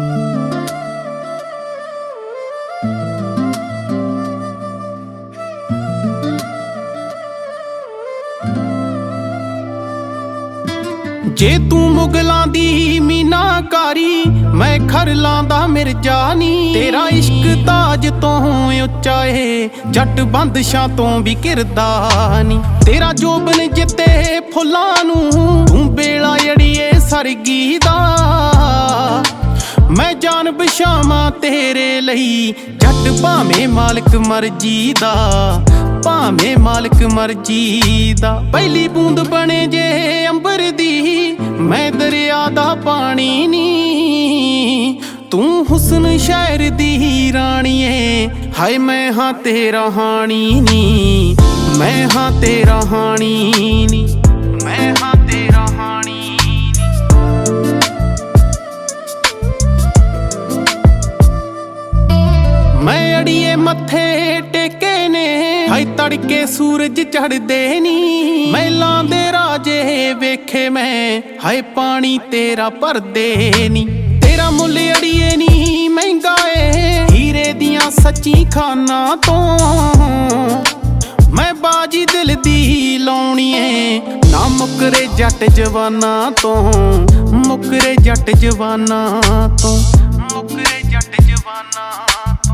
जे तू मुगलां दी मीनाकारी मैं खरलां दा मिर्जा नी। तेरा इश्क ताज तो उच्चा है जट बंदशां तो भी किरदा नी। तेरा जोबन जिते फुल्लां नू तू बेड़ा अड़िए सरगी दा। मैं जान बछावां तेरे लई जट भावें मालिक मर्जी दा। भावें मालिक मर्जी दा। पहली बूंद बने जे अंबर दी मैं दरिया दा पानी नी। तू हुस्न शहर दी राणीए हाय मैं हाँ तेरा हानी नी। मैं हाँ तेरा हानी नी। मैं हाँ तेरा हानी नी। मैं अड़िए मथे टेके ने हाय तड़के सूरज चढ़दे नी। मैलां दे राजे वेखे मैं हाय पानी तेरा भरदे नी। तेरा मुल अड़िए नी महंगा ए हीरे दियां सच्ची खाना तो। मैं बाजी दिल दी लाउणी ए ना मुकरे जट जवाना तो। मुकरे जट जवाना तो। मुकरे जट जवाना तो।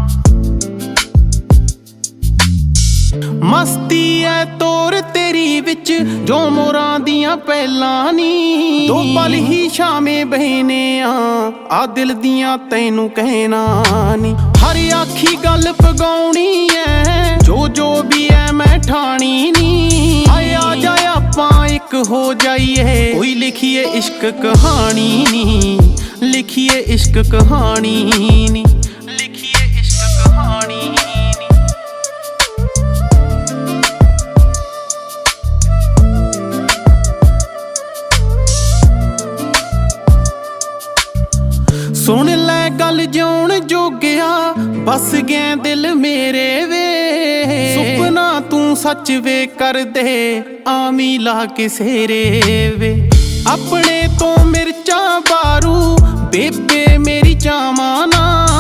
मस्ती है तोर तेरी विच जो मोरां दियां पहलां नी। दो पल ही शामें बहने आ दिल दियां तैनू कहना नी। हर आखी गल पगाउणी है जो भी है मैं ठाणी नी। आया जाया आपां इक हो जाइए कोई लिखिए इश्क कहानी नी। लिखिए इश्क कहानी नी। लिखिए इश्क कहानी नी। सुन लै गल जिउण जोगिया बस गए दिल मेरे वे। सुपना तू सच वे कर दे आमी ला के सेरे वे। अपने तो मिर्चा बारू बेबे मेरी चावाना।